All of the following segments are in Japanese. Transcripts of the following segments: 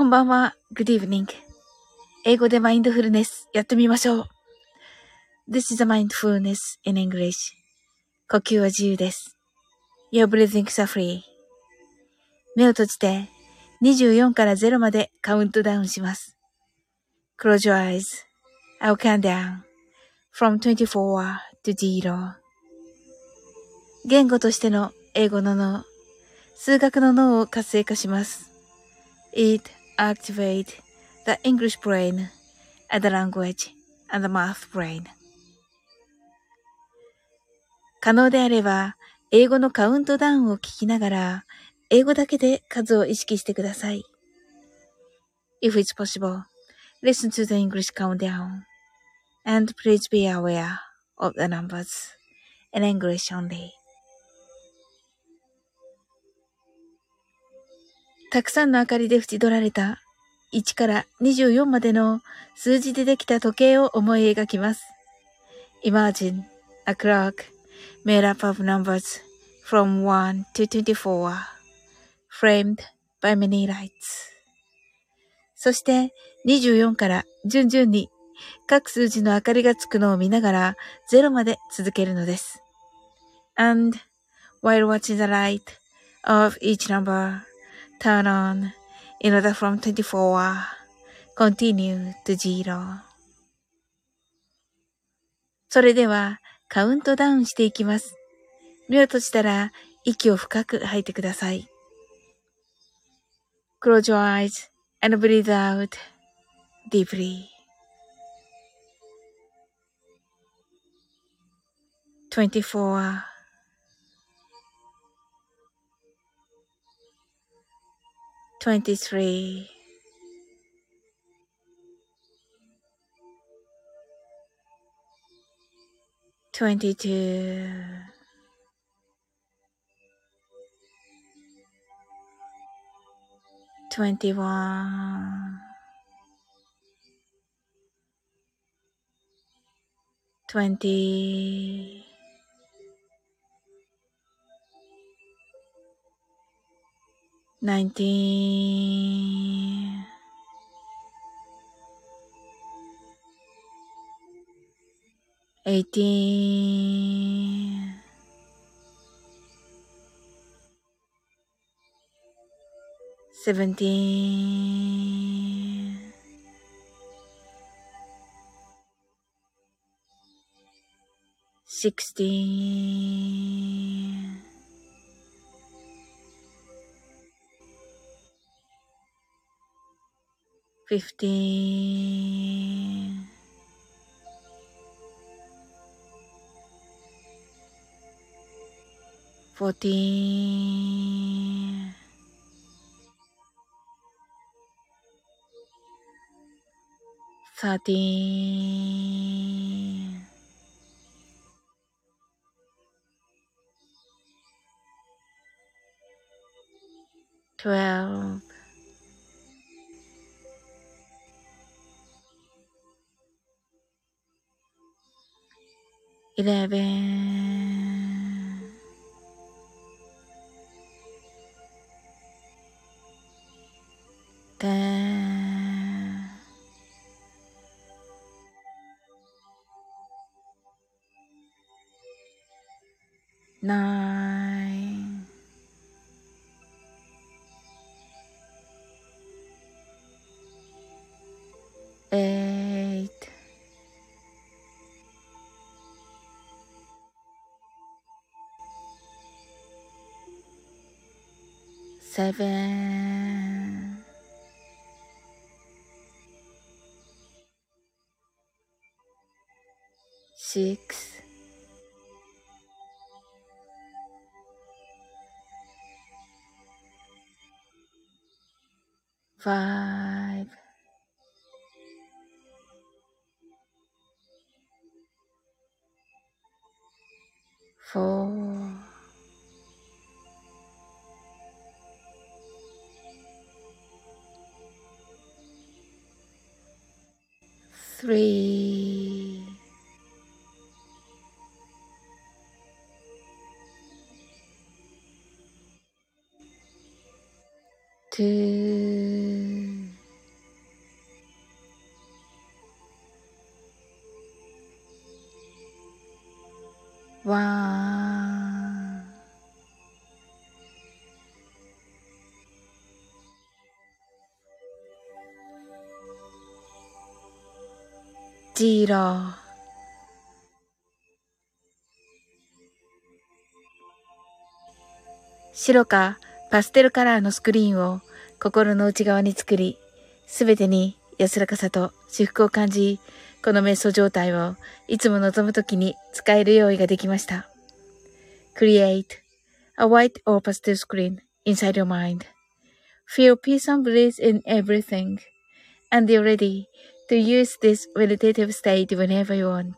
こんばんは。Good evening. 英語でマインドフルネスやってみましょう。This is a mindfulness in English. 呼吸は自由です。Your breathing is free. 目を閉じて24から0までカウントダウンします。Close your eyes. I'll count down from 24 to 0. 言語としての英語の脳、数学の脳を活性化します。It activates the English brain and the language and the math brain. 可能であれば、英語のカウントダウンを聞きながら、英語だけで数を意識してください。If it's possible, listen to the English countdown, and please be aware of the numbers in English only. たくさんの明かりで縁取られた1から24までの数字でできた時計を思い描きます。Imagine a clock made up of numbers from 1 to 24, framed by many lights. そして24から順々に各数字の明かりがつくのを見ながら0まで続けるのです。And while watching the light of each number turn on in order from 24, continue to 0. それではカウントダウンしていきます。目を閉じたら息を深く吐いてください。Close your eyes and breathe out deeply. 24 23 22 21 20 19 18 17 16 15 14 13 12 11 10 9 8 7 6 5 4 3 2 わー。ジーロー。白かパステルカラーのスクリーンを心の内側に作り、すべてに安らかさと至福を感じ、この瞑想状態をいつも望むときに使える用意ができました。Create a white or pastel screen inside your mind. Feel peace and bliss in everything. And you're ready to use this meditative state whenever you want.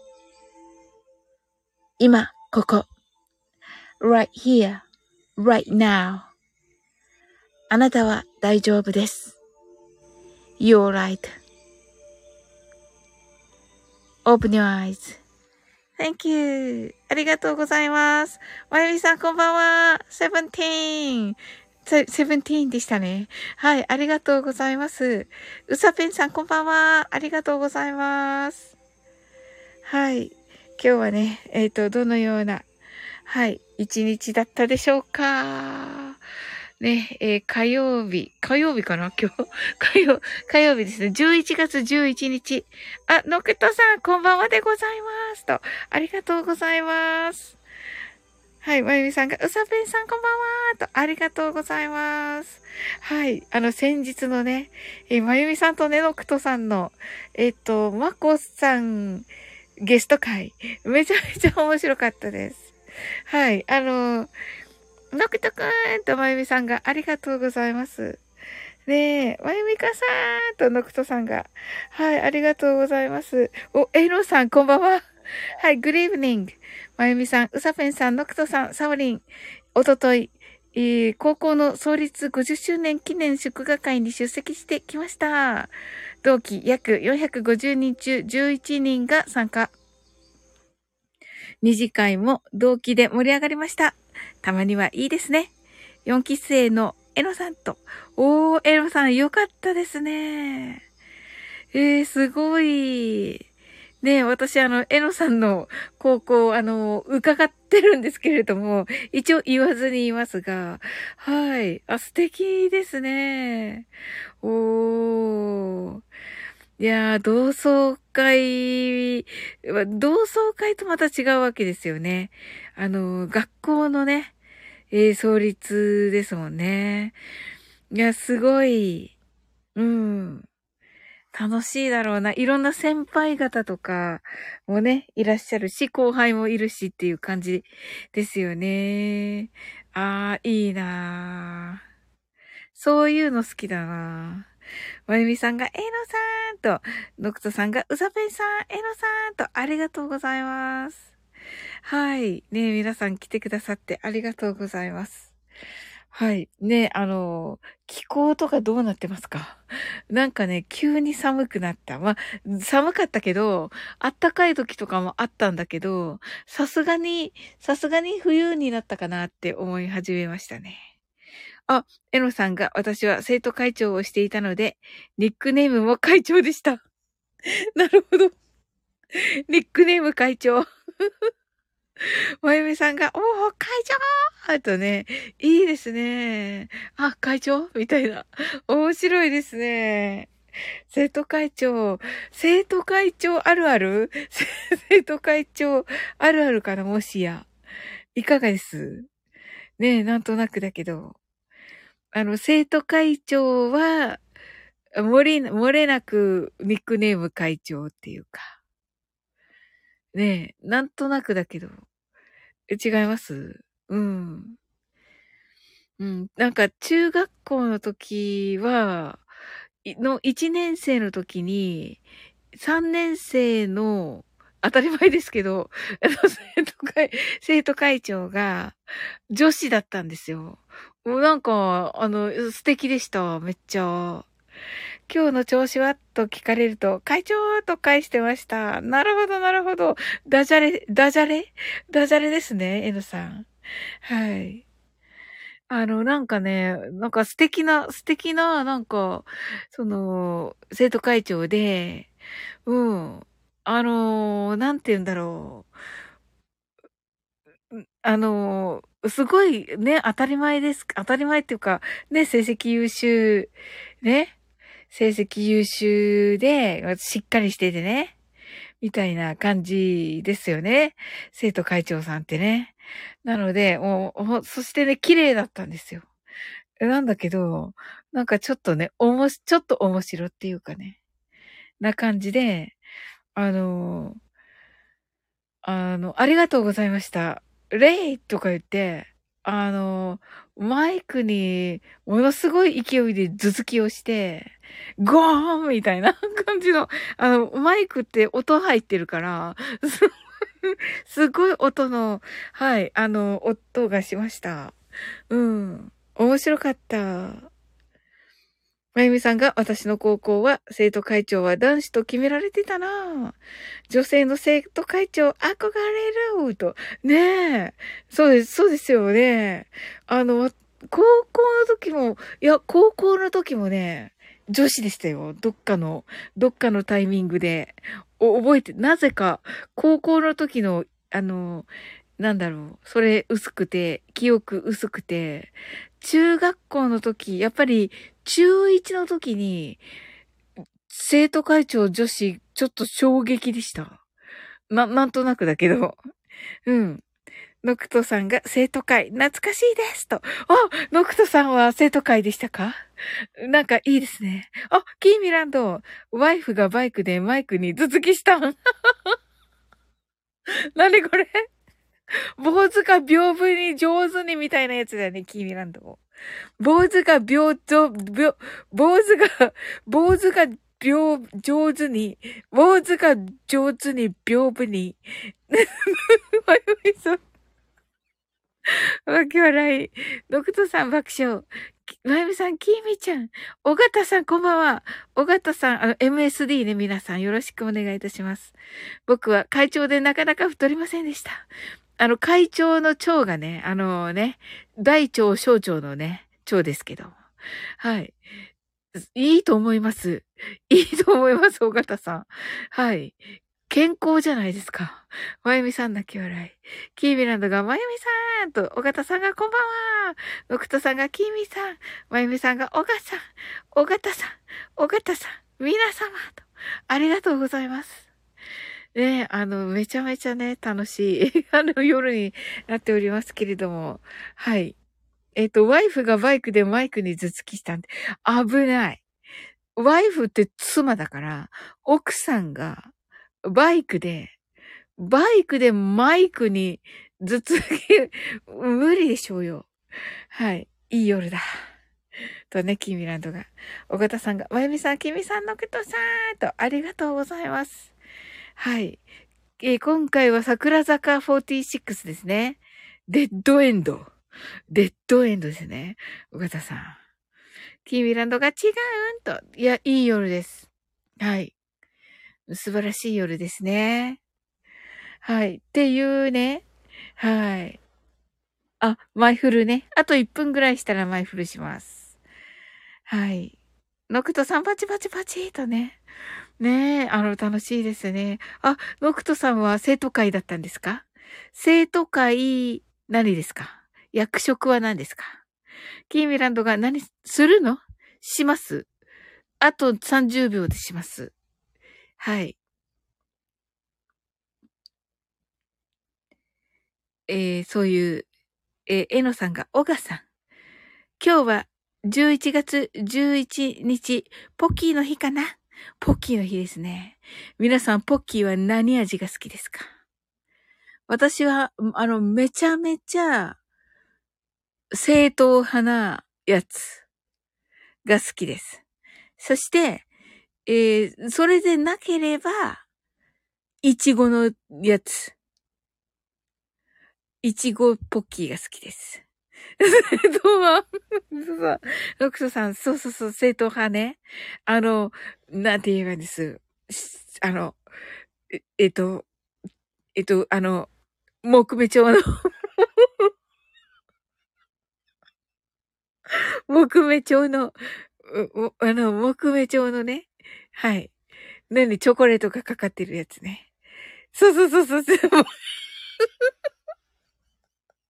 今、ここ。right here, right now. あなたは大丈夫です。You're right.Open your eyes.Thank you. ありがとうございます。まゆみさんこんばんは。17。17でしたね。はい。ありがとうございます。うさぺんさんこんばんは。ありがとうございます。はい。今日はね、どのような、はい、一日だったでしょうか。ね、火曜日かな今日火曜日ですね。11月11日。あ、のくとさん、こんばんはでございます。と、ありがとうございます。はい、まゆみさんが、うさぺんさんこんばんはと、ありがとうございます。はい、先日のね、まゆみさんとね、のくとさんの、まこさん、ゲスト会、めちゃめちゃ面白かったです。はい、のくとくーんとまゆみさんがありがとうございます。ねえ、まゆみかさーんとのくとさんが、はい、ありがとうございます。お、えのさん、こんばんは。はい、グリーブニング。まゆみさん、うさぺんさん、のくとさん、さおりん、おととい、高校の創立50周年記念祝賀会に出席してきました。同期約450人中11人が参加。二次会も同期で盛り上がりました。たまにはいいですね。4期生のえのさんと、えのさんよかったですね。すごい。ね私えのさんの高校、伺ってるんですけれども、一応言わずに言いますが、はい。素敵ですね。いやー、同窓会とまた違うわけですよね。学校のね、創立ですもんね。いや、すごい、うん。楽しいだろうな。いろんな先輩方とかもね、いらっしゃるし、後輩もいるしっていう感じですよね。いいなぁ。そういうの好きだなぁ。まゆみさんが、えのさんと、のくとさんが、うさぺんさん、えのさんと、ありがとうございます。はい。ね皆さん来てくださってありがとうございます。はい。ね、気候とかどうなってますか？なんかね、急に寒くなった。まあ、寒かったけど、あったかい時とかもあったんだけど、さすがに冬になったかなって思い始めましたね。あ、エノさんが私は生徒会長をしていたので、ニックネームも会長でした。なるほど。ニックネーム会長。まゆみさんが、会長とね、いいですね。会長みたいな。面白いですね。生徒会長あるある生徒会長あるあるかなもしや。いかがですねなんとなくだけど。生徒会長は、漏れなくニックネーム会長っていうか。なんとなくだけど。違いますうん。うん。なんか、中学校の時は、1年生の時に、3年生の、当たり前ですけど、生徒会長が女子だったんですよ。もうなんか、素敵でした。めっちゃ。今日の調子はと聞かれると、会長と返してました。なるほど、なるほど。ダジャレですね、N さん。はい。なんかね、なんか素敵な、なんか、生徒会長で、うん。なんて言うんだろう。 すごいね、当たり前です。当たり前っていうか、ね、成績優秀、ね、成績優秀で、しっかりしててね、みたいな感じですよね。生徒会長さんってね。なので、そしてね、綺麗だったんですよ。なんだけど、なんかちょっとね、ちょっと面白っていうかね、な感じで、あの、ありがとうございました。レイとか言って、あの、マイクにものすごい勢いで頭突きをして、ゴーンみたいな感じの、マイクって音入ってるから、すごい音の、はい、音がしました。うん。面白かった。まゆみさんが私の高校は生徒会長は男子と決められてたなぁ。女性の生徒会長憧れると。ねえ。そうですよね。高校の時も、いや、高校の時もね、女子でしたよ。どっかのタイミングで。覚えて、なぜか、高校の時の、なんだろう、それ薄くて、記憶薄くて、中学校の時、やっぱり中1の時に、生徒会長女子、ちょっと衝撃でした。なんとなくだけど。うん。ノクトさんが生徒会、懐かしいですと。ノクトさんは生徒会でしたか？なんかいいですね。キーミランド、ワイフがバイクでマイクに頭突きしたん。何これ？坊主が屏風に上手にみたいなやつだよね、キーミランド。坊主が坊主が、坊主が上手に、坊主が上手に屏風に。まゆみさん、わけ笑い。ドクトさん爆笑。まゆみさん、きみちゃん。尾形さん、こんばんは。尾形さん、MSD ね、皆さん、よろしくお願いいたします。僕は会長でなかなか太りませんでした。会長の長がね、大腸小腸のね、長ですけど。はい。いいと思います。いいと思います、尾形さん。はい。健康じゃないですか。まゆみさん泣き笑い。キーミランドがまゆみさんと、尾形さんがこんばんは。ノクトさんがキーミさん。まゆみさんが尾形さん。尾形さん。尾形さん。皆様と。ありがとうございます。ね、めちゃめちゃね、楽しい、夜になっておりますけれども。はい。ワイフがバイクでマイクに頭突きしたんで、危ない。ワイフって妻だから、奥さんがバイクで、マイクに頭突き、無理でしょうよ。はい。いい夜だ。とね、キーミランドが。尾形さんが、まゆみさん、キミさんのことさーと、ありがとうございます。はい。今回は桜坂46ですね。デッドエンド。デッドエンドですね。尾形さん。キーミランドが違うんと。いや、いい夜です。はい。素晴らしい夜ですね。はい。っていうね。はい。マイフルね。あと1分ぐらいしたらマイフルします。はい。ノクトさんパチパチパチとね。ねえ、楽しいですね。ノクトさんは生徒会だったんですか？生徒会、何ですか？役職は何ですか？キーミランドが何するの？します。あと30秒でします。はい。そういう、えのさんが、オガさん。今日は11月11日、ポッキーの日かな？ポッキーの日ですね。皆さん、ポッキーは何味が好きですか？私は、めちゃめちゃ正統派なやつが好きです。そして、それでなければ、いちごのやつ。いちごポッキーが好きです。どうも、ロクソさん、そう、正統派ね。なんて言えばいいんです。あの、ええっと、あの、木目調の木目調の、木目調のね。はい。何チョコレートがかかってるやつね。そう。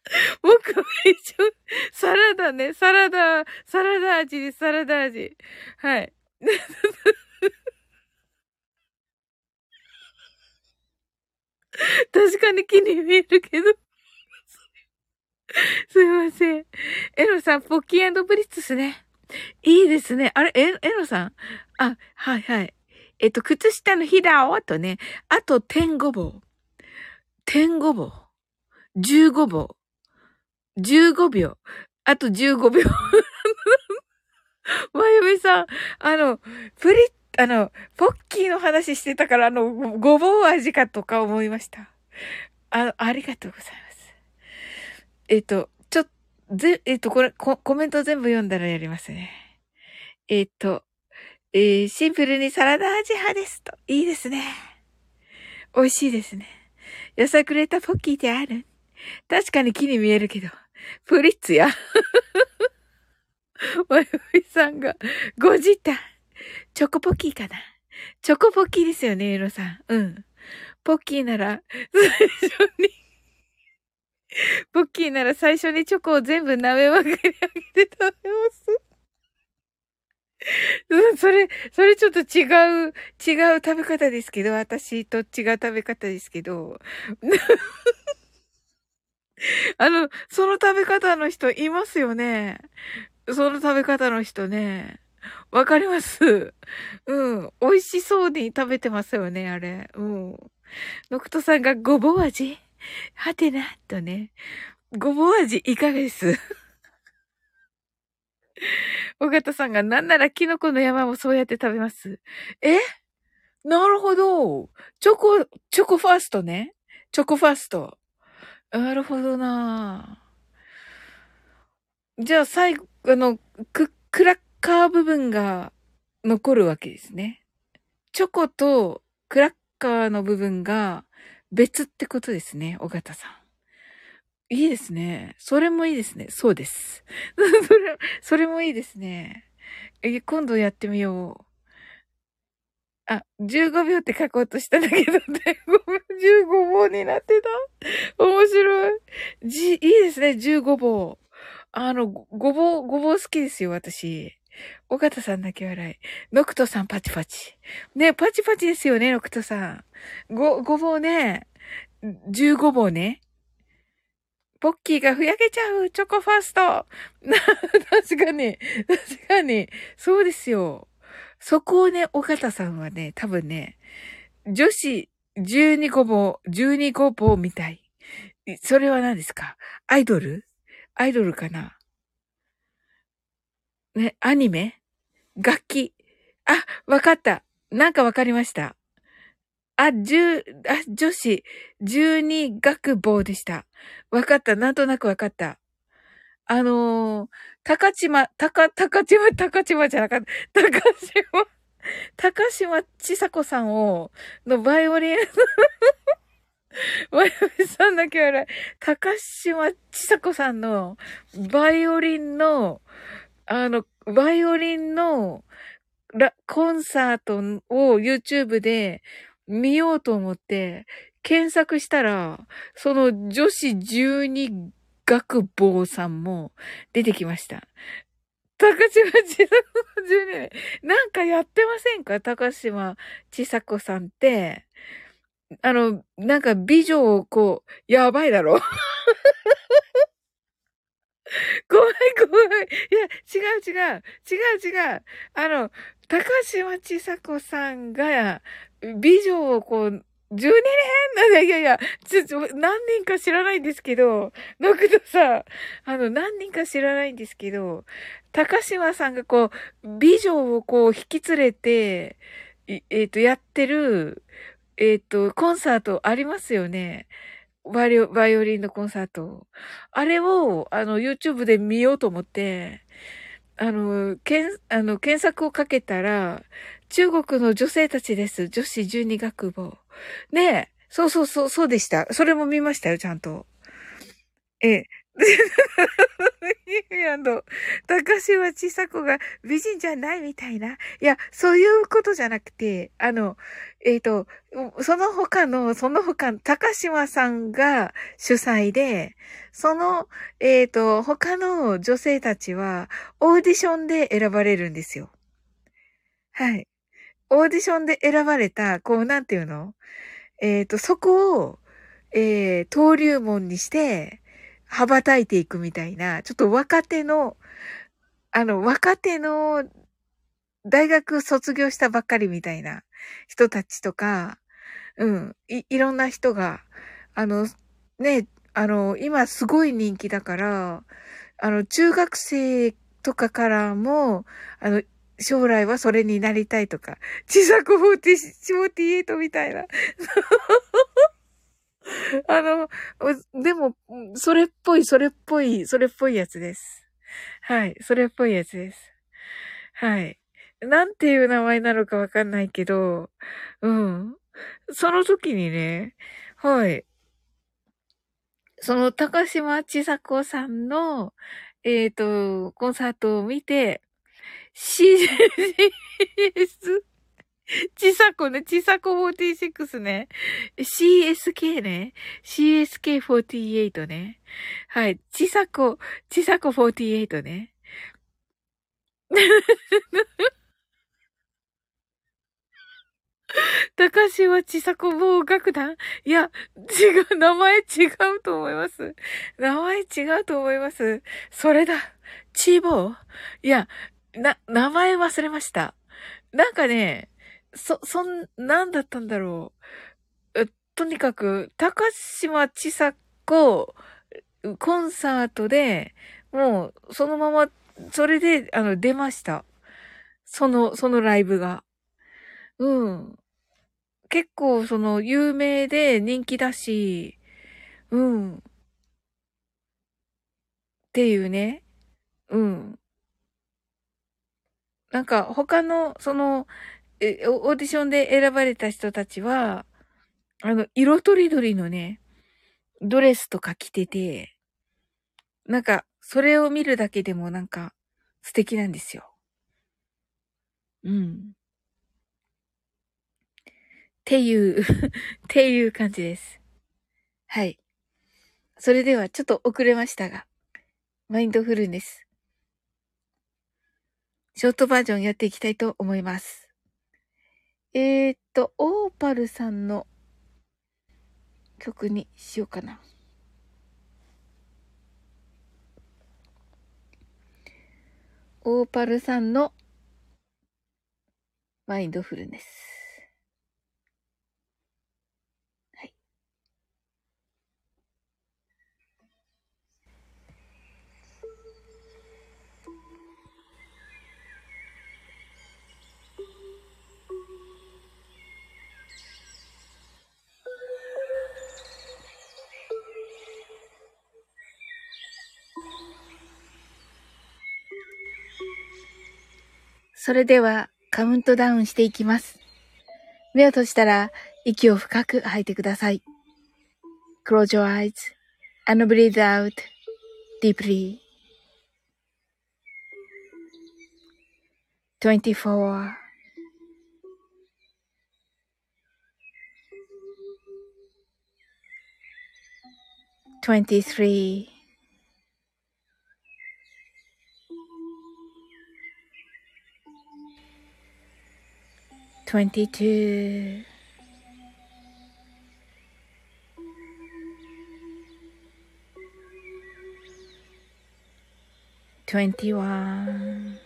僕は一応、サラダね、サラダ味です、サラダ味。はい。確かに木に見えるけど、すいません。エロさん、ポッキーブリッツスね。いいですね。あれ、エロさんあ、はいはい。靴下のひだをとね、あと、天ごぼう。天ごぼう。15ぼう。15秒。あと15秒。まゆみさん、プリポッキーの話してたから、ごぼう味かとか思いました。ありがとうございます。ちょ、これコメント全部読んだらやりますね。えっと、シンプルにサラダ味派ですと。いいですね。美味しいですね。野菜くれたポッキーってある？確かに木に見えるけど。プリッツや。まゆみさんが、ご自体。チョコポッキーかな。チョコポッキーですよね、エロさん。うん。ポッキーなら、最初に、ポッキーなら最初にチョコを全部舐めまくり上げて食べます。うん、それちょっと違う食べ方ですけど、私と違う食べ方ですけど、その食べ方の人いますよね。その食べ方の人ね。わかります。うん。美味しそうに食べてますよね、あれ。うん。ノクトさんがごぼう味はてな、とね。ごぼう味いかがです尾形さんがなんならキノコの山もそうやって食べます。えなるほど。チョコファーストね。チョコファースト。なるほどな。じゃあ最後、クラッカー部分が残るわけですね。チョコとクラッカーの部分が別ってことですね、尾形さん。いいですね。それもいいですね。そうです。それもいいですね。今度やってみよう。あ、15秒って書こうとしたんだけどね、15号になってた。面白い。いいですね、15号。ごぼう好きですよ、私。尾形さんだけ笑い。ノクトさんパチパチ。ね、パチパチですよね、ノクトさん。ごぼうね。15号ね。ポッキーがふやけちゃう。チョコファースト。確かに。確かに。そうですよ。そこをね、尾形さんはね、多分ね、女子12ごぼう、12ごぼうみたい。それは何ですか？アイドルかな？ね、アニメ？楽器。あ、わかった。なんかわかりました。女子12学坊でした。わかった。なんとなくわかった。高島じゃなかった。高島ちさ子さんのバイオリン、バイオリンさんだけ笑い。高島ちさ子さんのバイオリンの、バイオリンのコンサートを YouTube で見ようと思って検索したら、その女子12学坊さんも出てきました。高島ちさ子12年。なんかやってませんか？高島ちさ子さんって、なんか美女をやばいだろ怖い怖い。いや、違う。高島ちさ子さんが、美女を12年何人か知らないんですけど、ノクトさん、何人か知らないんですけど、高島さんが美女を引き連れて、やってる、コンサートありますよね。バイオリンのコンサート。あれを、YouTube で見ようと思って、検索をかけたら、中国の女性たちです。女子12学部。ねえ。そうでした。それも見ましたよ、ちゃんと。ええ。 ニューランド、高島千佐子が美人じゃないみたいな。いや、そういうことじゃなくて、えっと、その他、高島さんが主催で、その、他の女性たちは、オーディションで選ばれるんですよ。はい。オーディションで選ばれた、こう、なんていうのそこを、登竜門にして、羽ばたいていくみたいな、ちょっと若手の大学卒業したばっかりみたいな人たちとか、いろんな人が、あの、ね、今すごい人気だから、中学生とかからも、将来はそれになりたいとか、ちさ子48みたいな。あの、でも、それっぽいやつです。はい、それっぽいやつです。はい。なんていう名前なのかわかんないけど、うん。その時にね、はい。その高島ちさ子さんの、コンサートを見て、CS、ちさ子ね、ちさ子46ね、CSK ね、CSK48 ね。はい、ちさ子48ね。高島ちさ子棒楽団いや、名前違うと思います。名前違うと思います。それだ。チーボーいや、名前忘れました。なんかね、なんだったんだろう。とにかく、高島ちさ子、コンサートで、もう、そのまま、それで、出ました。そのライブが。うん。結構有名で人気だし、うん、っていうね。うん。なんか他の、オーディションで選ばれた人たちは、色とりどりのね、ドレスとか着てて、なんか、それを見るだけでもなんか、素敵なんですよ。うん。っていうっていう感じです。はい。それではちょっと遅れましたが、マインドフルネス、ショートバージョンやっていきたいと思います。オーパルさんの曲にしようかな。オーパルさんのマインドフルネス。はい。それではカウントダウンしていきます。目を閉じたら息を深く吐いてください。Close your eyes and breathe out deeply. 24, 23, 22, 21,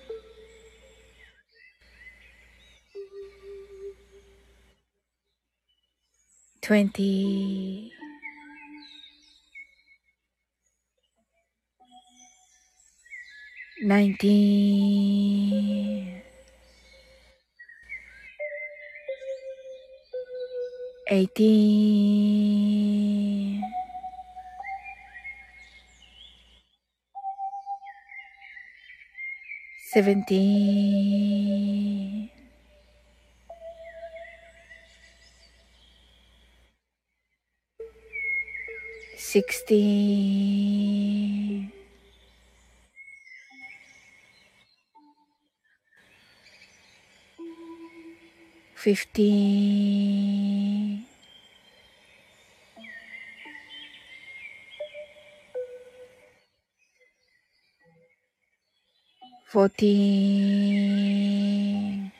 20, 19, 18, 17, 16, 16, 15, 14,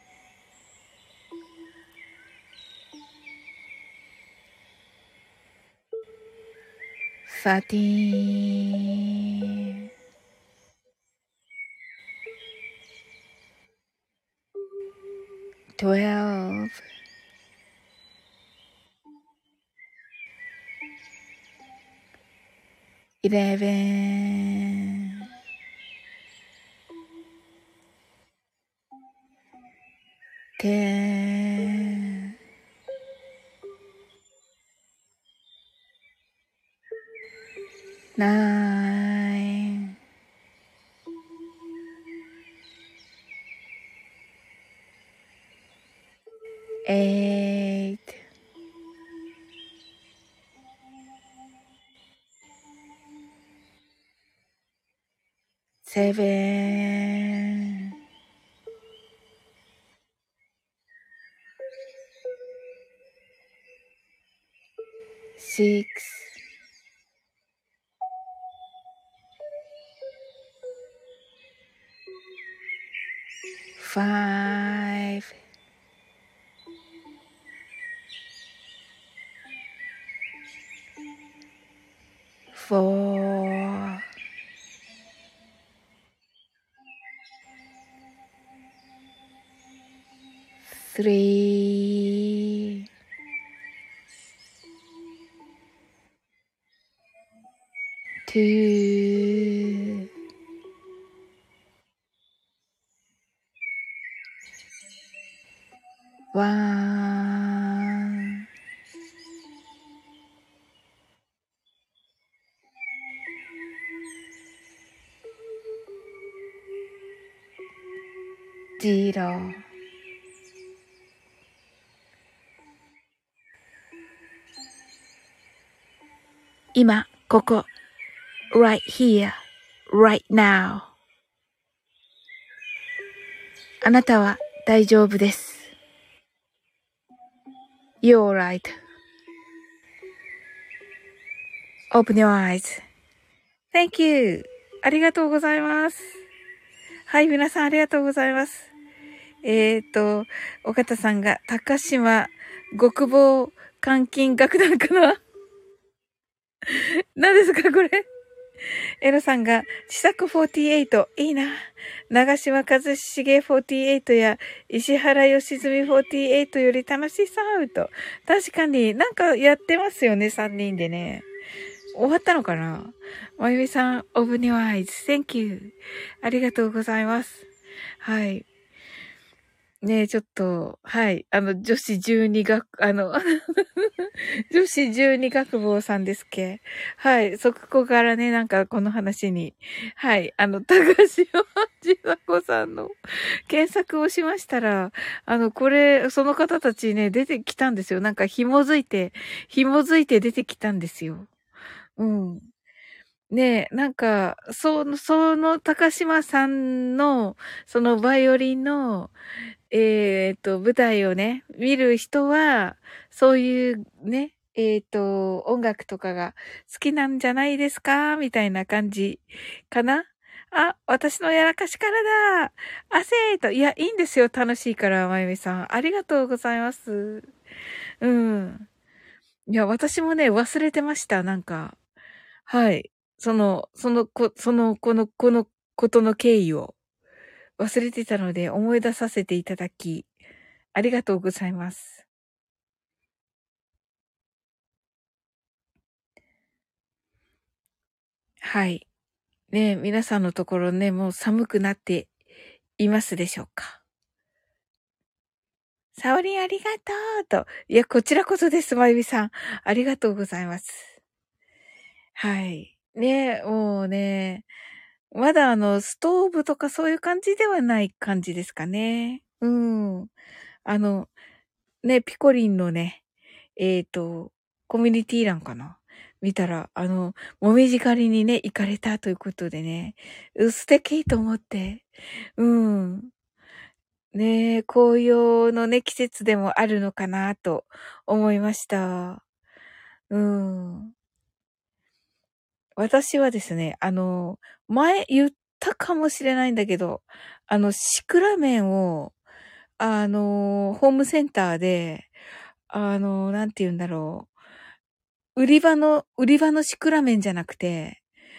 13, 12, 11, 10, 9, 8, 7, 6, 5, 4, 3, 2, 1, 0。今、ここ、right here, right now。あなたは大丈夫です。You're right.Open your eyes. Thank you. ありがとうございます。はい、皆さんありがとうございます。岡田さんが高島極防監禁楽団かな何ですかこれ。エロさんが、ちさ子48、いいな。長島一茂48や石原良純48より楽しそうと。確かになんかやってますよね、3人でね。終わったのかな。まゆみさん、Open your eyes. Thank you. ありがとうございます。はい。ねえ、ちょっと、はい。女子12学、女子12学坊さんですっけ。はい。そこからね、なんかこの話に、はい。高橋千佐子さんの検索をしましたら、その方たちね、出てきたんですよ。なんか紐づいて出てきたんですよ。うん。ねえ、なんか、その高島さんの、そのバイオリンの、舞台をね、見る人は、そういうね、音楽とかが好きなんじゃないですかみたいな感じかな。あ、私のやらかしからだ。汗と。いや、いいんですよ。楽しいから、まゆみさん。ありがとうございます。うん。いや、私もね、忘れてました。なんか。はい。このことの経緯を忘れてたので思い出させていただき、ありがとうございます。はい。ね、皆さんのところね、もう寒くなっていますでしょうか。サオリンありがとうと。いや、こちらこそです、まゆみさん。ありがとうございます。はい。ね、もうね、まだストーブとかそういう感じではない感じですかね。うん。あの、ね、ピコリンのね、コミュニティ欄かな見たら、もみじ狩りにね、行かれたということでね、素敵と思って。うん。ねえ、紅葉のね、季節でもあるのかなと思いました。うん。私はですね、前言ったかもしれないんだけど、シクラメンを、ホームセンターで、なんて言うんだろう。売り場のシクラメンじゃなくて、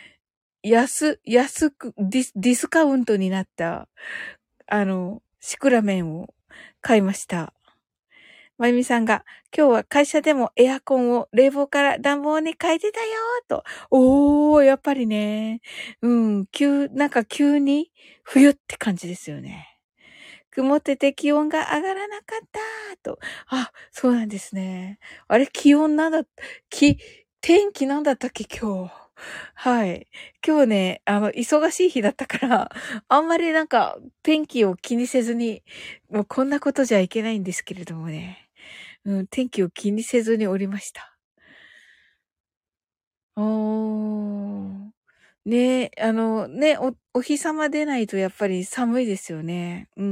安く、ディスカウントになった、シクラメンを買いました。まゆみさんが、今日は会社でもエアコンを冷房から暖房に変えてたよーと。おー、やっぱりね。うん、なんか急に冬って感じですよね。曇ってて気温が上がらなかったーと。あ、そうなんですね。あれ、気温なんだ、天気なんだったっけ、今日。はい。今日ね、忙しい日だったから、あんまりなんか、天気を気にせずに、もうこんなことじゃいけないんですけれどもね。うん、天気を気にせずにおりました。おー。ね、ね、お日様出ないとやっぱり寒いですよね。うん。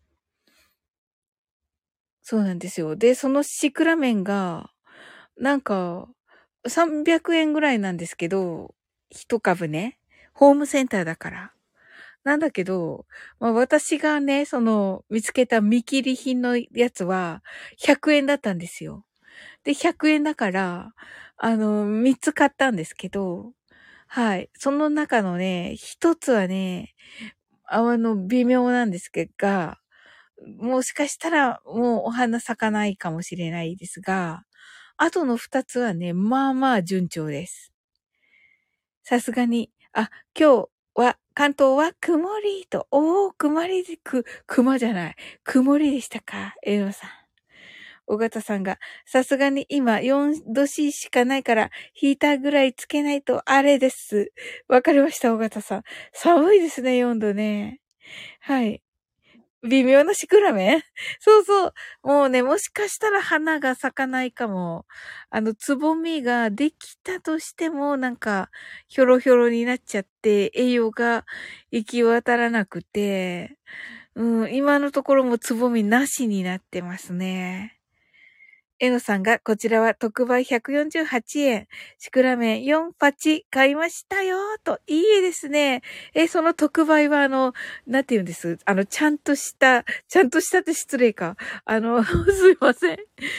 そうなんですよ。で、そのシクラメンが、なんか、300円ぐらいなんですけど、一株ね。ホームセンターだから。なんだけど、まあ、私がね、見つけた見切り品のやつは、100円だったんですよ。で、100円だから、3つ買ったんですけど、はい。その中のね、1つはね、微妙なんですが、もしかしたらもうお花咲かないかもしれないですが、あとの2つはね、まあまあ順調です。さすがに、今日は、関東は曇りと、曇りで、熊じゃない。曇りでしたか、エロさん。尾形さんが、さすがに今4度 C しかないから、ヒーターぐらいつけないとあれです。わかりました、尾形さん。寒いですね、4度ね。はい。微妙なシクラメンそうそう。もうね、もしかしたら花が咲かないかも。つぼみができたとしても、なんか、ひょろひょろになっちゃって、栄養が行き渡らなくて、うん、今のところもつぼみなしになってますね。えのさんが、こちらは特売148円。シクラメン4パチ買いましたよと。いいですね。その特売はなんて言うんですちゃんとしたって失礼か。すいません。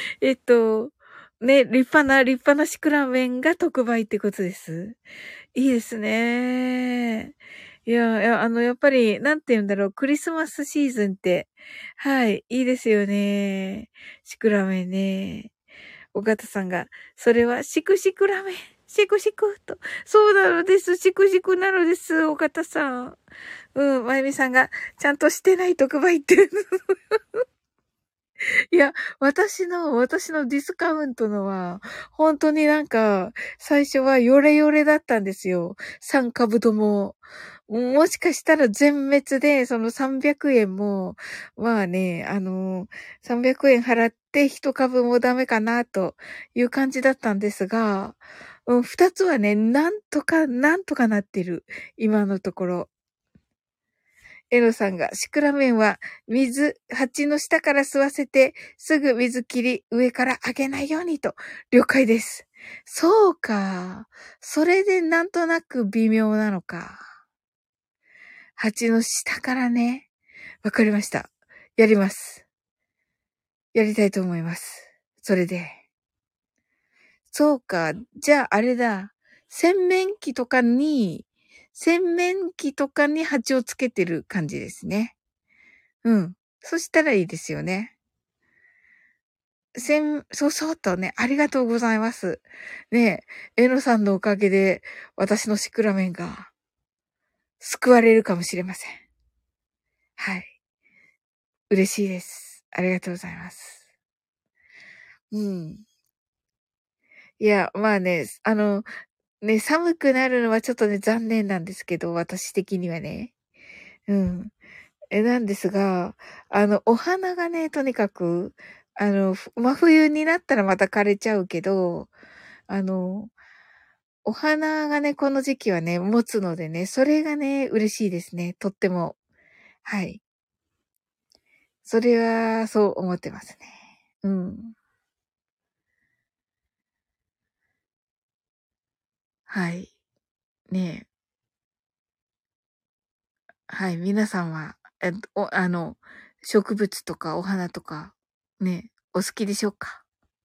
ね、立派なシクラメンが特売ってことです。いいですね。いや、やっぱり、なんて言うんだろう、クリスマスシーズンって、はい、いいですよね。シクラメンね。尾形さんが、それはシクシクラメン、シクシクと。そうなのです。シクシクなのです、尾形さん。うん、まゆみさんが、ちゃんとしてない特売って。いや、私のディスカウントのは、本当になんか、最初はヨレヨレだったんですよ。3株とも。もしかしたら全滅で、その300円も、まあね、300円払って1株もダメかな、という感じだったんですが、2つはね、なんとかなってる。今のところ。エロさんが、シクラメンは鉢の下から吸わせて、すぐ水切り、上からあげないようにと、了解です。そうか。それでなんとなく微妙なのか。鉢の下からね。わかりました。やります。やりたいと思います。それで。そうか。じゃあ、あれだ。洗面器とかに鉢をつけてる感じですね。うん。そしたらいいですよね。そうとね、ありがとうございます。ねえ、エノさんのおかげで、私のシクラメンが救われるかもしれません。はい。嬉しいです。ありがとうございます。うん。いや、まあね、ね、寒くなるのはちょっとね、残念なんですけど、私的にはね。うん。なんですが、お花がね、とにかく、真冬になったらまた枯れちゃうけど、 お花がね、この時期はね、持つのでね、それがね、嬉しいですね。とっても。はい。それは、そう思ってますね。うん。はい。ねえ。はい。皆さんは、植物とかお花とか、ね、お好きでしょうか？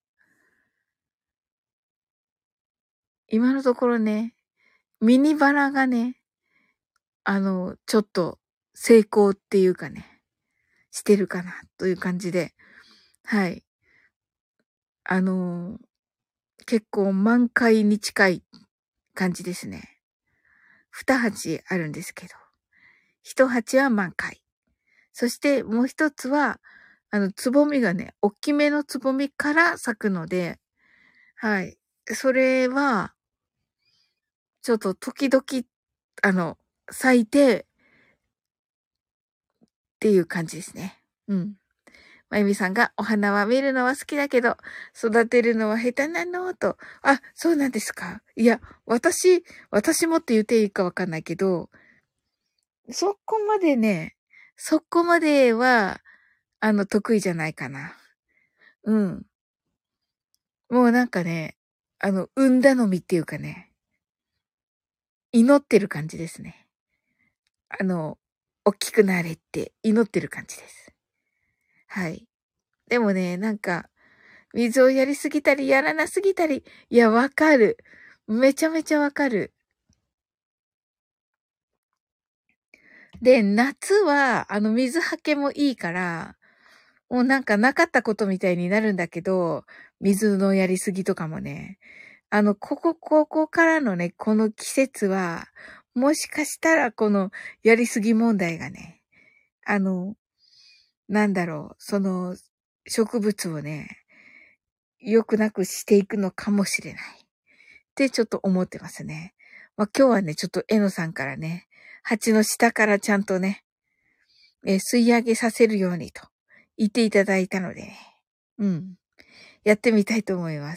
今のところね、ミニバラがね、ちょっと成功っていうかね、してるかなという感じで、はい。あの、結構満開に近い感じですね。二鉢あるんですけど、一鉢は満開。そしてもう一つは、つぼみがね、大きめのつぼみから咲くので、はい。それは、ちょっと時々、咲いてっていう感じですね。うん。まゆみさんがお花は見るのは好きだけど、育てるのは下手なのと。あ、そうなんですか。いや、私もって言っていいかわかんないけど、そこまでね、そこまでは、得意じゃないかな。うん。もうなんかね、産んだのみっていうかね、祈ってる感じですね。大きくなれって祈ってる感じです。はい。でもね、なんか、水をやりすぎたり、やらなすぎたり、いや、わかる。めちゃめちゃわかる。で、夏は、水はけもいいから、もうなんかなかったことみたいになるんだけど、水のやりすぎとかもね。ここからのね、この季節は、もしかしたらこのやりすぎ問題がね、あの、なんだろう、植物をね、良くなくしていくのかもしれない。ってちょっと思ってますね。まあ、今日はね、ちょっとえのさんからね、鉢の下からちゃんとね、吸い上げさせるようにと言っていただいたのでね、うん。やってみたいと思います。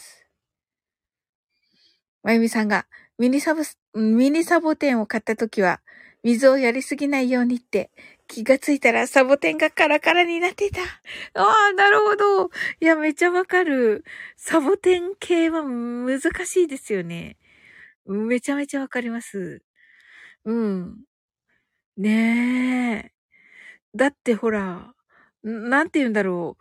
まゆみさんがミニサボテンを買ったときは、水をやりすぎないようにって気がついたらサボテンがカラカラになってた。ああ、なるほど。いや、めっちゃわかる。サボテン系は難しいですよね。めちゃめちゃわかります。うん。ねえ。だってほら、なんて言うんだろう。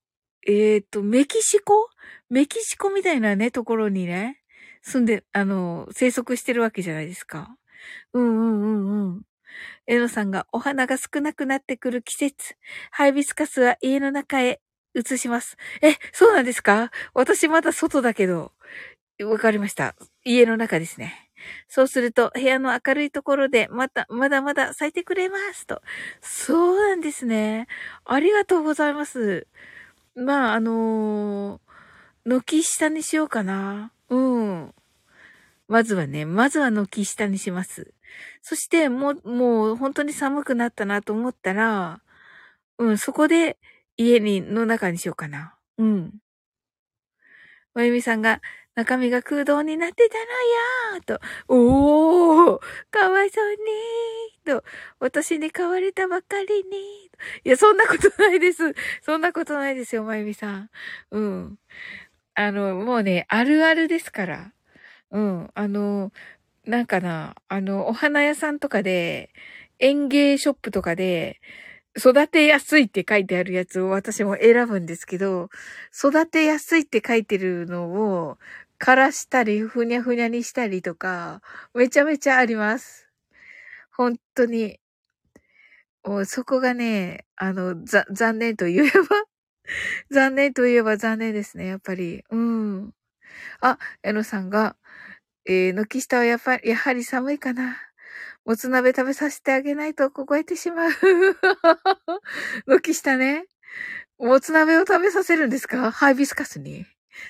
メキシコみたいなね、ところにね、住んで、生息してるわけじゃないですか。うんうんうんうん。エロさんがお花が少なくなってくる季節、ハイビスカスは家の中へ移します。そうなんですか？私まだ外だけど。わかりました。家の中ですね。そうすると、部屋の明るいところで、まだまだ咲いてくれますと。そうなんですね。ありがとうございます。まあ、軒下にしようかな。うん。まずは軒下にします。そして、もう本当に寒くなったなと思ったら、うん、そこでの中にしようかな。うん。まゆみさんが、中身が空洞になってたのよーと、おーかわいそうにーと、私に買われたばっかりにいや、そんなことないです。そんなことないですよ、まゆみさん。うん。もうね、あるあるですから。うん。なんかな、お花屋さんとかで、園芸ショップとかで、育てやすいって書いてあるやつを私も選ぶんですけど、育てやすいって書いてるのを、枯らしたり、ふにゃふにゃにしたりとか、めちゃめちゃあります。本当に。もうそこがね、残念と言えば残念と言えば残念ですね、やっぱり。うん。あ、エノさんが、軒下はやはり寒いかな。もつ鍋食べさせてあげないと凍えてしまう。軒下ね。もつ鍋を食べさせるんですか？ハイビスカスに。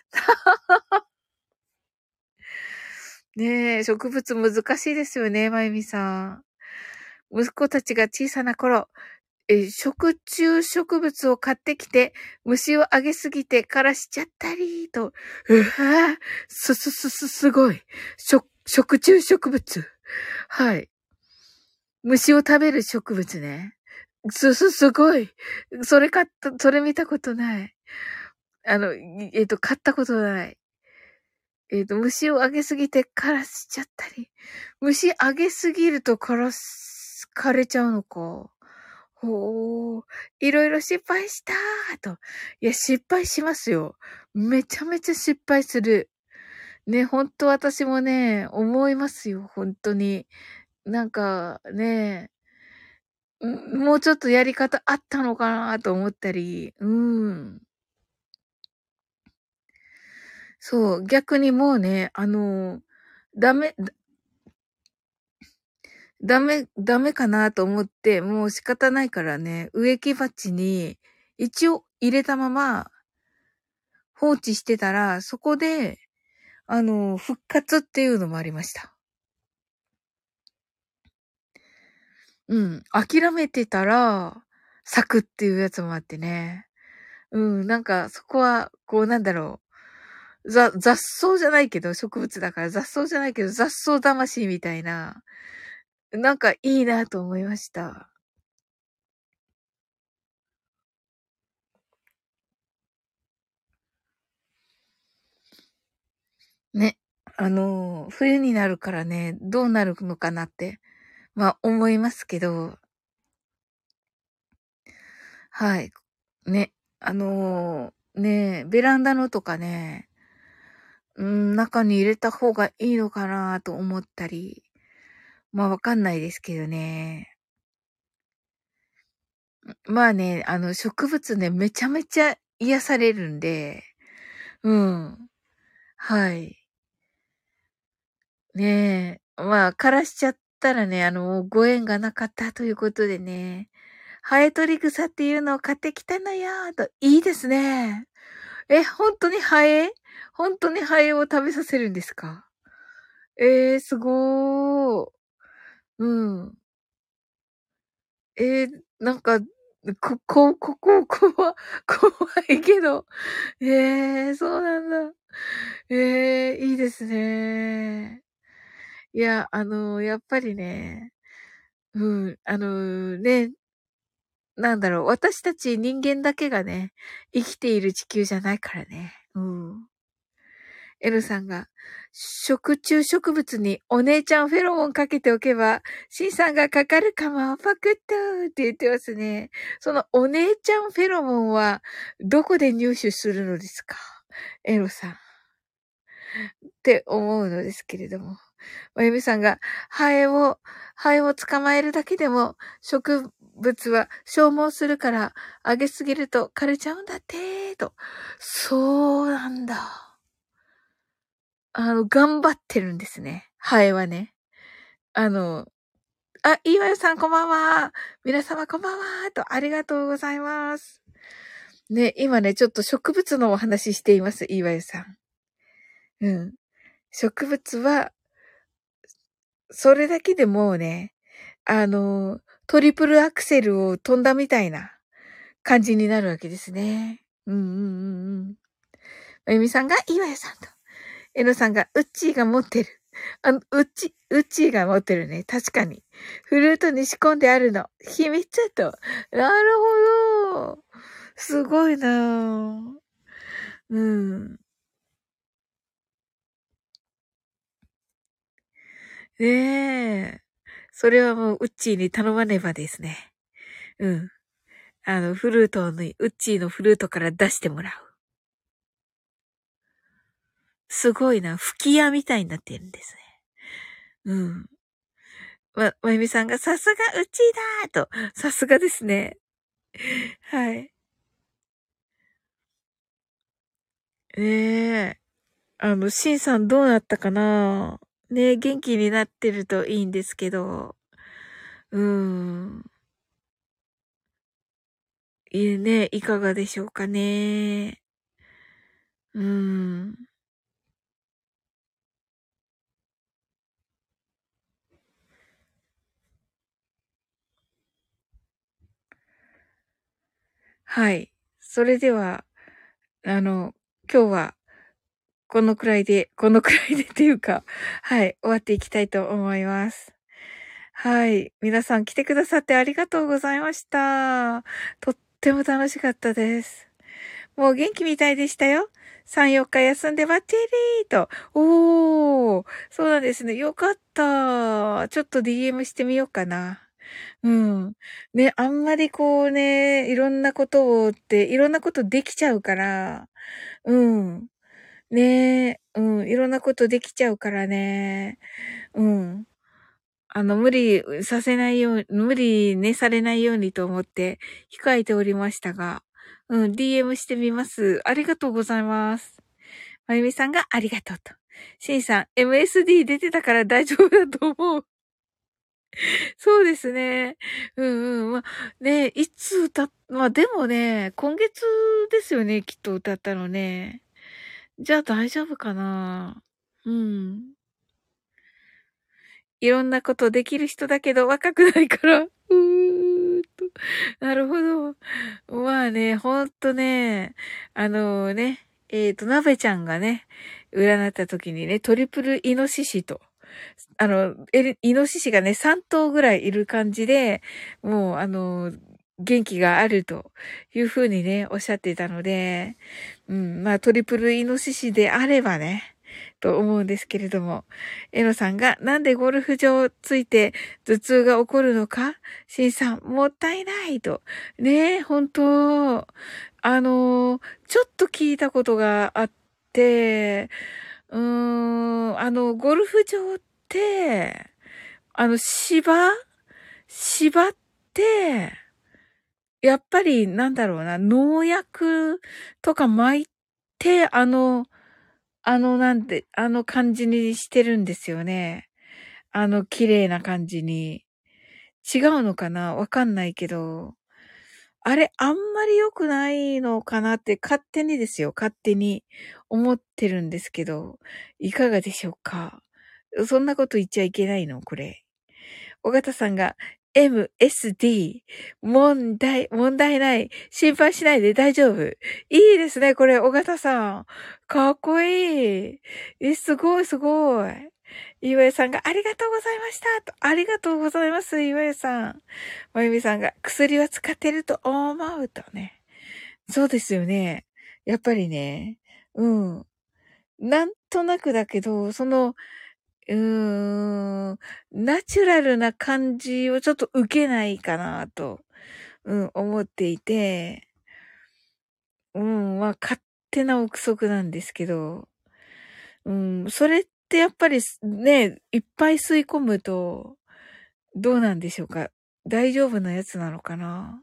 ねえ、植物難しいですよね、まゆみさん。息子たちが小さな頃、食虫植物を買ってきて、虫をあげすぎて枯らしちゃったりと、うわぁ、すごい。 食虫植物。はい。虫を食べる植物ね。すごい。それ見たことない。買ったことない。虫をあげすぎて枯らしちゃったり。虫あげすぎると枯れちゃうのか。ほー。いろいろ失敗したーと。いや、失敗しますよ。めちゃめちゃ失敗する。ね、ほんと私もね、思いますよ。本当に。なんかね、もうちょっとやり方あったのかなと思ったり。うん。そう、逆にもうね、ダメ、ダメかなと思って、もう仕方ないからね、植木鉢に一応入れたまま放置してたら、そこで、復活っていうのもありました。うん。諦めてたら、咲くっていうやつもあってね。うん。なんか、そこは、こうなんだろう。雑草じゃないけど、植物だから雑草じゃないけど、雑草魂みたいな、なんかいいなと思いました。ね。冬になるからね、どうなるのかなって、まあ思いますけど、はい。ね。ね、ベランダのとかね、中に入れた方がいいのかなと思ったり、まあわかんないですけどね。まあね、植物ね、めちゃめちゃ癒されるんで、うん。はい。ねえ。まあ、枯らしちゃったらね、ご縁がなかったということでね。ハエトリグサっていうのを買ってきたのよーと。いいですね。本当に本当にハエを食べさせるんですか？すごー。うん。なんか、怖いけど。そうなんだ。いいですね。いや、やっぱりね、うん、ね、なんだろう、私たち人間だけがね、生きている地球じゃないからね。うん。エルさんが、食虫植物にお姉ちゃんフェロモンかけておけば、シンさんがかかるかも、パクッとって言ってますね。そのお姉ちゃんフェロモンは、どこで入手するのですか？エロさん。って思うのですけれども。まゆみさんが、ハエを捕まえるだけでも、植物は消耗するから、あげすぎると枯れちゃうんだってと。そうなんだ。頑張ってるんですね。ハエはね。あの、いわゆさんこんばんは。皆様こんばんは。と、ありがとうございます。ね、今ね、ちょっと植物のお話ししています。いわゆさん。うん。植物は、それだけでもうね、トリプルアクセルを飛んだみたいな感じになるわけですね。うんうんうんうん。まゆみさんが、いわやさんと。えのさんが、うっちーが持ってる。うっちーが持ってるね。確かに。フルートに仕込んであるの。秘密と。なるほど。すごいなぁ。うん。ねえ。それはもう、うっちーに頼まねばですね。うん。フルートに、ウッチーのフルートから出してもらう。すごいな。吹き矢みたいになってるんですね。うん。まゆみさんが、さすがウッチーだーと。さすがですね。はい。ねえ。シンさんどうなったかな？ねえ、元気になってるといいんですけど。うーん。いえね、いかがでしょうかね。うーん。はい。それでは、今日はこのくらいでっていうか、はい、終わっていきたいと思います。はい。皆さん来てくださってありがとうございました。とっても楽しかったです。もう元気みたいでしたよ。3、4日休んでバッチリーと。おー、そうなんですね。よかった。ちょっと DM してみようかな。うん。ね、あんまりこうね、いろんなことできちゃうから、うん。ね、うん、いろんなことできちゃうからね。うん。無理ね、されないようにと思って控えておりましたが、うん、DM してみます。ありがとうございます。まゆみさんがありがとうと。しんさん、MSD 出てたから大丈夫だと思う。そうですね。うんうん。まあ、ね、いつまあでもね、今月ですよね、きっと歌ったのね。じゃあ大丈夫かな。うん。いろんなことできる人だけど若くないから。なるほど。まあね、ほんとね、なべちゃんがね、占った時にね、トリプルイノシシと、イノシシがね、3頭ぐらいいる感じで、もう元気があるというふうにね、おっしゃっていたので、うん、まあトリプルイノシシであればね、と思うんですけれども、エノさんがなんでゴルフ場ついて頭痛が起こるのかシンさん、もったいないと。ねえ、本当ちょっと聞いたことがあって、ゴルフ場って、芝って、やっぱりなんだろうな、農薬とか巻いて、あの感じにしてるんですよね。綺麗な感じに。違うのかなわかんないけど。あれ、あんまり良くないのかなって勝手にですよ。勝手に思ってるんですけど、いかがでしょうか？そんなこと言っちゃいけないのこれ。尾形さんが MSD。問題ない。心配しないで大丈夫。いいですね、これ、尾形さん。かっこいい。すごいすごい。岩井さんがありがとうございましたと。ありがとうございます、岩井さん。まゆみさんが薬は使ってると思うとね。そうですよね。やっぱりね。うん。なんとなくだけど、ナチュラルな感じをちょっと受けないかなと、思っていて、まあ、勝手な憶測なんですけど、それってやっぱりね、いっぱい吸い込むと、どうなんでしょうか？大丈夫なやつなのかな？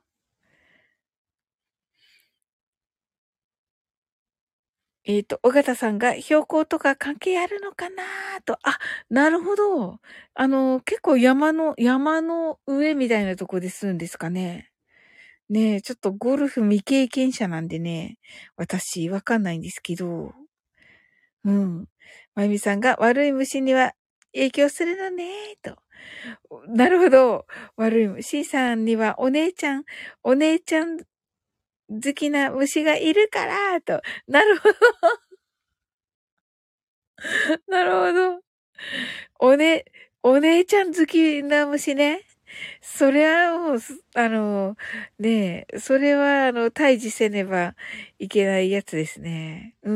尾形さんが標高とか関係あるのかなと。あ、なるほど。結構山の上みたいなとこで住んですかね。ねえ、ちょっとゴルフ未経験者なんでね、私わかんないんですけど、うん。まゆみさんが悪い虫には影響するのねと。なるほど。悪い虫。C さんにはお姉ちゃん好きな虫がいるからと。なるほど。なるほど。おね、お姉ちゃん好きな虫ね。それはもう、ねえ、それは退治せねばいけないやつですね。うん。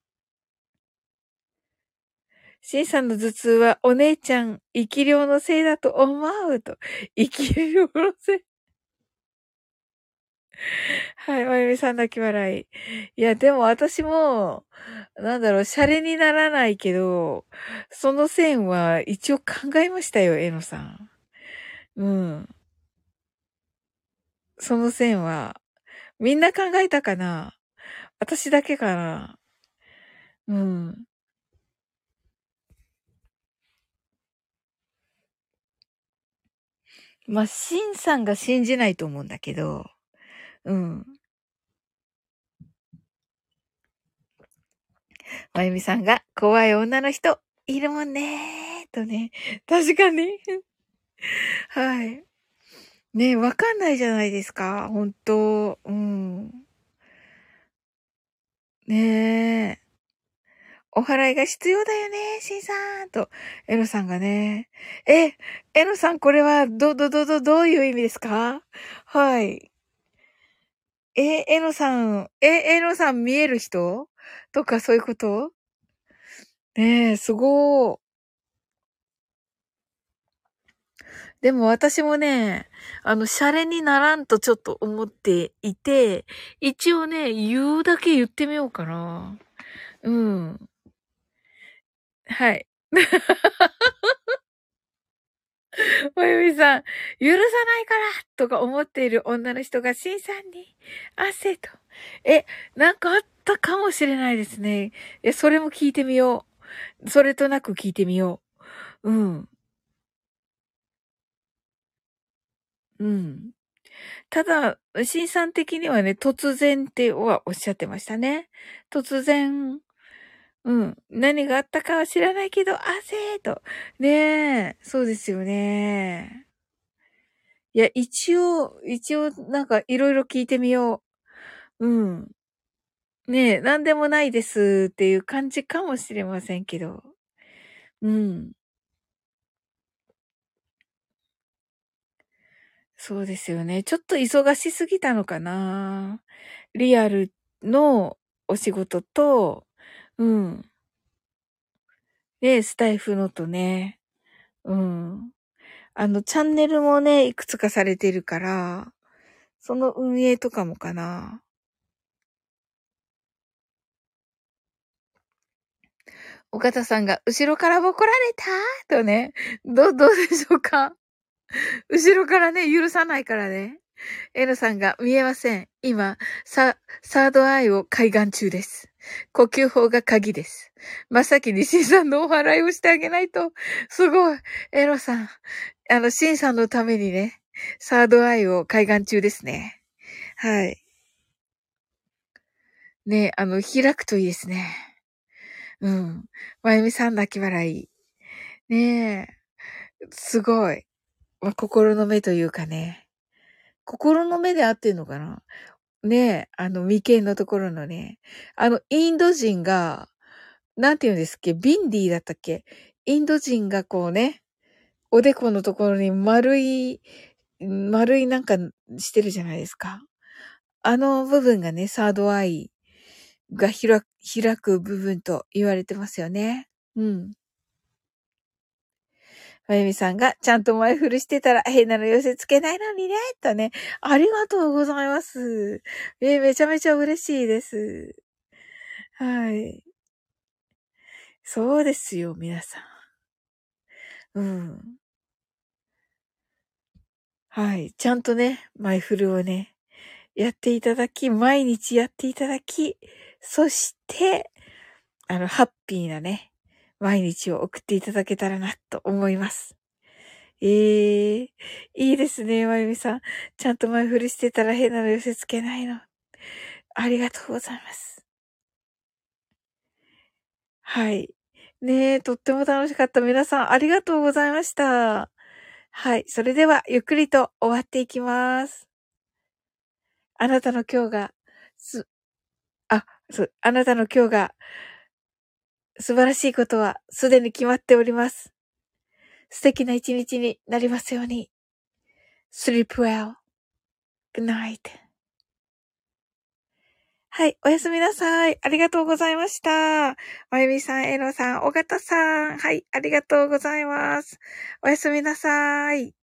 シンさんの頭痛はお姉ちゃん生き量のせいだと思うと。生き量のせい。はい、まゆみさん泣き笑い。いや、でも私も、なんだろう、シャレにならないけど、その線は一応考えましたよ、えのさん。うん。その線は。みんな考えたかな？私だけかな？うん。まあ、シンさんが信じないと思うんだけど、うん。まゆみさんが怖い女の人いるもんねーとね。確かに。はい。ねわかんないじゃないですか。本当うん。ねえ。 お払いが必要だよね、シンさんと、エノさんがね。エノさんこれは、どういう意味ですか？はい。エノさん見える人とかそういうこと？ねえ、すごー。でも私もね、シャレにならんとちょっと思っていて、一応ね、言うだけ言ってみようかな。うん。はい。まゆみさん、許さないからとか思っている女の人がシンさんに汗と。なんかあったかもしれないですね。それも聞いてみよう。それとなく聞いてみよう。うん。うん。ただ、シンさん的にはね、突然ってはおっしゃってましたね。突然、うん。何があったかは知らないけど、汗と。ねえ、そうですよね。いや、一応、なんかいろいろ聞いてみよう。うん。ねえ、なんでもないですっていう感じかもしれませんけど。うん。そうですよね。ちょっと忙しすぎたのかな。リアルのお仕事と、うん。で、スタイフのとね。うん。チャンネルもね、いくつかされてるから、その運営とかもかな。岡田さんが後ろからボコられたとね。どうでしょうか？後ろからね、許さないからね。エノさんが見えません。今、サードアイを開眼中です。呼吸法が鍵です。真っ先にシンさんのお祓いをしてあげないと。すごい。エノさん、シンさんのためにね、サードアイを開眼中ですね。はい。ね、開くといいですね。うん。まゆみさん泣き笑い。ねえ、すごい。心の目というかね。心の目で合ってんのかな？ねえ、眉間のところのね。インド人が、なんて言うんですっけ？ビンディーだったっけ？インド人がこうね、おでこのところに丸いなんかしてるじゃないですか。あの部分がね、サードアイが開く部分と言われてますよね。うん。まゆみさんが、ちゃんと前振りしてたら変なの寄せつけないのにね、とね。ありがとうございます。めちゃめちゃ嬉しいです。はい。そうですよ、皆さん。うん。はい。ちゃんとね、前振りをね、やっていただき、毎日やっていただき、そして、ハッピーなね、毎日を送っていただけたらな、と思います。いいですね、まゆみさん。ちゃんと前振りしてたら変なの寄せつけないの。ありがとうございます。はい。ねえ、とっても楽しかった。皆さん、ありがとうございました。はい。それでは、ゆっくりと終わっていきます。あなたの今日が、あなたの今日が素晴らしいことはすでに決まっております。素敵な一日になりますように。Sleep well. Good night. はい、おやすみなさい。ありがとうございました。まゆみさん、えのさん、おがたさん。はい、ありがとうございます。おやすみなさい。